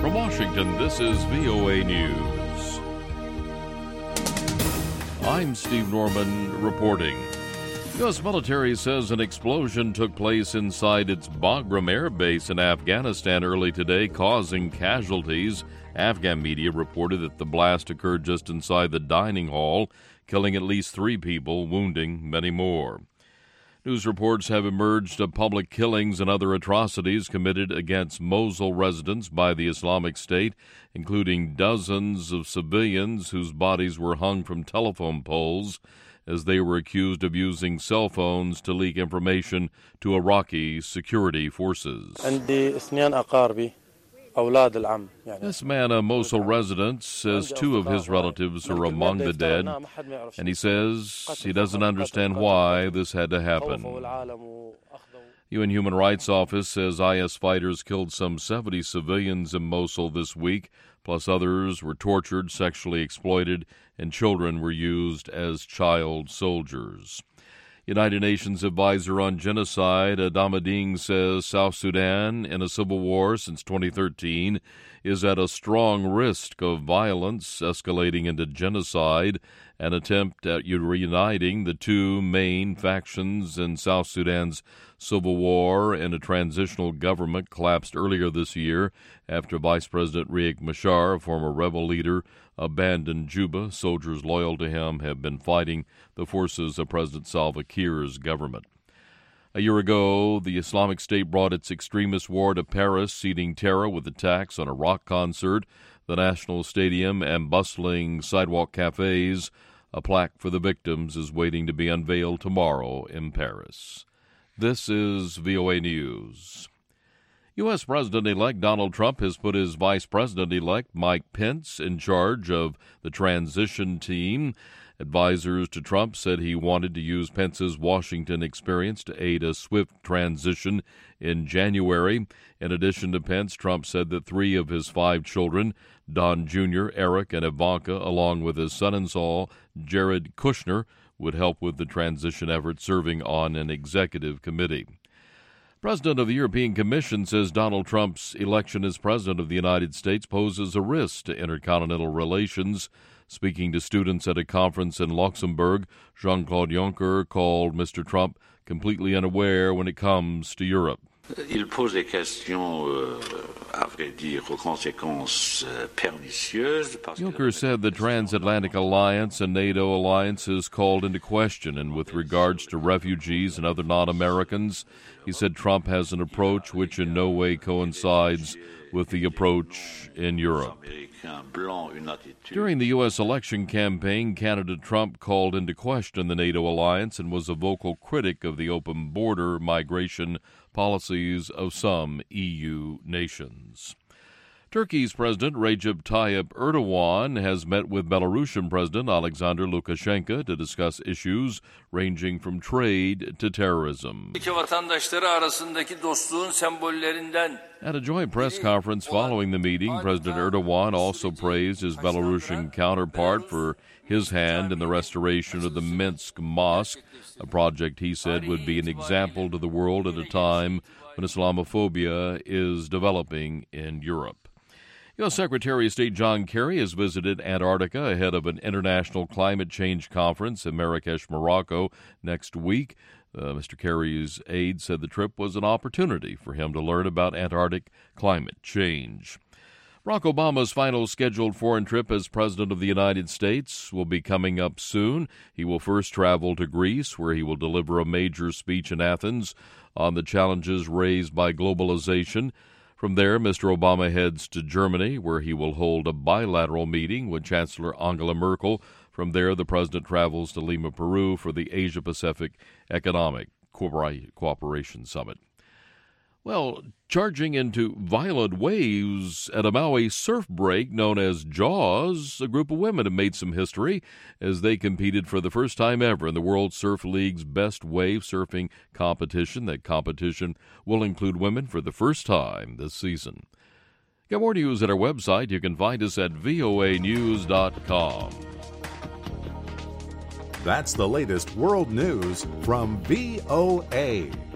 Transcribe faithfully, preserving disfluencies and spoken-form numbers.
From Washington, this is V O A News. I'm Steve Norman reporting. U S military says an explosion took place inside its Bagram Air Base in Afghanistan early today, causing casualties. Afghan media reported that the blast occurred just inside the dining hall, killing at least three people, wounding many more. News reports have emerged of public killings and other atrocities committed against Mosul residents by the Islamic State, including dozens of civilians whose bodies were hung from telephone poles as they were accused of using cell phones to leak information to Iraqi security forces. This man, a Mosul resident, says two of his relatives are among the dead, and he says he doesn't understand why this had to happen. U N Human Rights Office says I S fighters killed some seventy civilians in Mosul this week, plus others were tortured, sexually exploited, and children were used as child soldiers. United Nations advisor on genocide, Adama Dieng, says South Sudan, in a civil war since twenty thirteen, is at a strong risk of violence escalating into genocide. An attempt at reuniting the two main factions in South Sudan's civil war and a transitional government collapsed earlier this year after Vice President Riek Machar, a former rebel leader, abandoned Juba. Soldiers loyal to him have been fighting the forces of President Salva Kiir's government. A year ago, the Islamic State brought its extremist war to Paris, seeding terror with attacks on a rock concert, the National Stadium, and bustling sidewalk cafes. A plaque for the victims is waiting to be unveiled tomorrow in Paris. This is V O A News. U S. President-elect Donald Trump has put his Vice President-elect Mike Pence in charge of the transition team. Advisors to Trump said he wanted to use Pence's Washington experience to aid a swift transition in January. In addition to Pence, Trump said that three of his five children, Don Junior, Eric, and Ivanka, along with his son-in-law, Jared Kushner, would help with the transition effort, serving on an executive committee. President of the European Commission says Donald Trump's election as President of the United States poses a risk to intercontinental relations. Speaking to students at a conference in Luxembourg, Jean-Claude Juncker called Mister Trump completely unaware when it comes to Europe. Il pose des questions, euh, à vrai dire, aux conséquences euh, pernicieuses. Juncker said the transatlantic alliance and NATO alliance is called into question, and with regards to refugees and other non-Americans, he said Trump has an approach which in no way coincides with the approach in Europe. During the U S election campaign, candidate Trump called into question the NATO alliance and was a vocal critic of the open border migration policies of some E U nations. Turkey's President Recep Tayyip Erdogan has met with Belarusian President Alexander Lukashenko to discuss issues ranging from trade to terrorism. At a joint press conference following the meeting, President Erdogan also praised his Belarusian counterpart for his hand in the restoration of the Minsk Mosque, a project he said would be an example to the world at a time when Islamophobia is developing in Europe. U S. Secretary of State John Kerry has visited Antarctica ahead of an international climate change conference in Marrakesh, Morocco, next week. Uh, Mister Kerry's aide said the trip was an opportunity for him to learn about Antarctic climate change. Barack Obama's final scheduled foreign trip as President of the United States will be coming up soon. He will first travel to Greece, where he will deliver a major speech in Athens on the challenges raised by globalization. From there, Mister Obama heads to Germany, where he will hold a bilateral meeting with Chancellor Angela Merkel. From there, the president travels to Lima, Peru, for the Asia-Pacific Economic Cooperation Summit. Well, charging into violent waves at a Maui surf break known as Jaws, a group of women have made some history as they competed for the first time ever in the World Surf League's Best Wave Surfing competition. That competition will include women for the first time this season. Get more news at our website. You can find us at V O A news dot com. That's the latest world news from V O A.